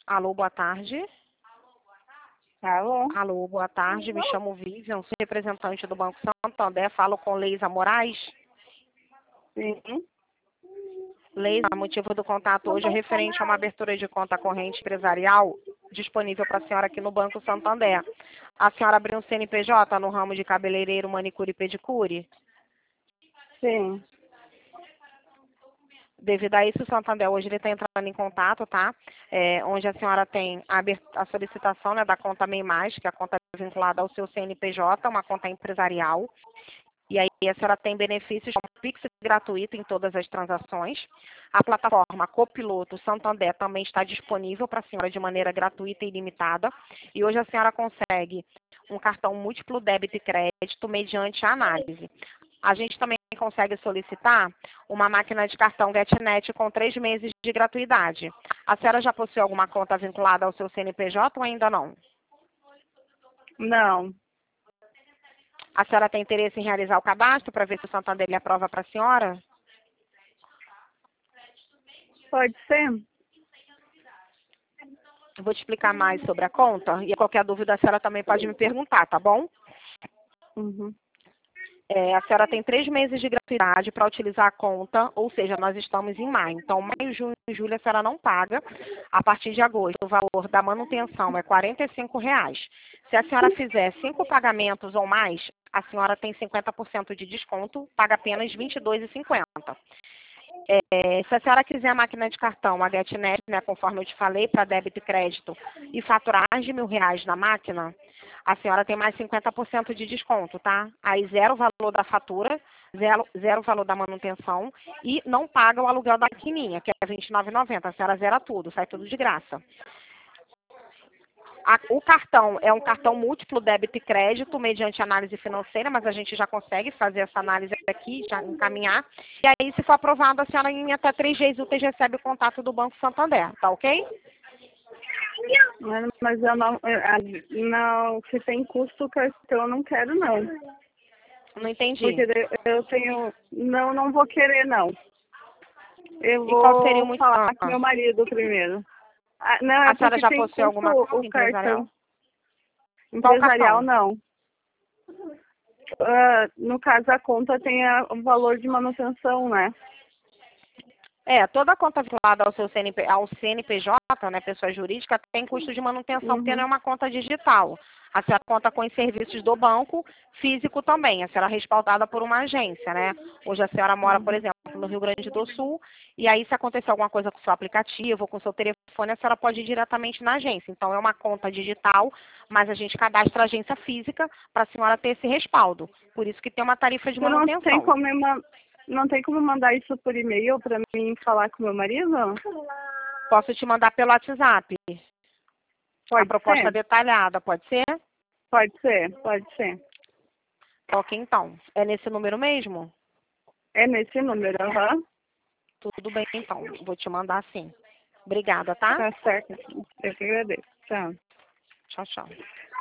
Alô, boa tarde. Alô? Alô, boa tarde. Me chamo Vivian, sou representante do Banco Santander. Falo com Leisa Moraes. Sim. Leisa, o motivo do contato hoje é referente a uma abertura de conta corrente empresarial disponível para a senhora aqui no Banco Santander. A senhora abriu um CNPJ no ramo de cabeleireiro, manicure e pedicure? Sim. Devido a isso, o Santander hoje ele está entrando em contato, tá? Onde a senhora tem a solicitação, né, da conta MEI+, que é a conta vinculada ao seu CNPJ, uma conta empresarial. E aí a senhora tem benefícios como Pix gratuito em todas as transações. A plataforma Copiloto Santander também está disponível para a senhora de maneira gratuita e ilimitada. E hoje a senhora consegue um cartão múltiplo débito e crédito mediante a análise. A gente também consegue solicitar uma máquina de cartão GetNet com 3 meses de gratuidade. A senhora já possui alguma conta vinculada ao seu CNPJ ou ainda não? Não. A senhora tem interesse em realizar o cadastro para ver se o Santander lhe aprova para a senhora? Pode ser? Eu vou te explicar mais sobre a conta e qualquer dúvida a senhora também pode me perguntar, tá bom? Uhum. A senhora tem 3 meses de gratuidade para utilizar a conta, ou seja, nós estamos em maio. Então, maio, junho e julho a senhora não paga. A partir de agosto, o valor da manutenção é R$ 45. Se a senhora fizer 5 pagamentos ou mais, a senhora tem 50% de desconto, paga apenas R$ 22,50. Se a senhora quiser a máquina de cartão, a GetNet, né, conforme eu te falei, para débito e crédito, e faturar mais de R$ 1.000 na máquina, a senhora tem mais 50% de desconto, tá? Aí zero o valor da fatura, zero o valor da manutenção e não paga o aluguel da maquininha, que é R$ 29,90. A senhora zera tudo, sai tudo de graça. O cartão é um cartão múltiplo débito e crédito mediante análise financeira, mas a gente já consegue fazer essa análise aqui, já encaminhar. E aí, se for aprovado, a senhora em até 3 dias úteis recebe o contato do Banco Santander, tá ok? Mas eu não, se tem custo cartão, eu não quero, não. Não entendi. Porque eu tenho, não vou querer, não. Eu E qual seria o vou muito... falar com meu marido primeiro. Não, é A senhora porque já tem possui custo alguma conta o empresarial? cartão. Qual Empresarial, cartão? não. No caso, a conta tem o valor de manutenção, né? Toda conta vinculada ao seu ao CNPJ, né, pessoa jurídica, tem custo de manutenção, porque não é Uhum. uma conta digital. A senhora conta com os serviços do banco, físico também. A senhora é respaldada por uma agência, né? Hoje a senhora mora, por Uhum. exemplo, no Rio Grande do Sul, e aí se acontecer alguma coisa com o seu aplicativo ou com o seu telefone, a senhora pode ir diretamente na agência. Então é uma conta digital, mas a gente cadastra a agência física para a senhora ter esse respaldo. Por isso que tem uma tarifa de Tu não tem manutenção. como não tem como mandar isso por e-mail para mim falar com meu marido? Posso te mandar pelo WhatsApp a Pode proposta ser? detalhada, pode ser? Pode ser, pode ser. Ok, então. É nesse número mesmo? É nesse número, aham. Tudo bem, então. Vou te mandar sim. Obrigada, tá? Tá certo. Eu que agradeço. Tchau. Tchau, tchau.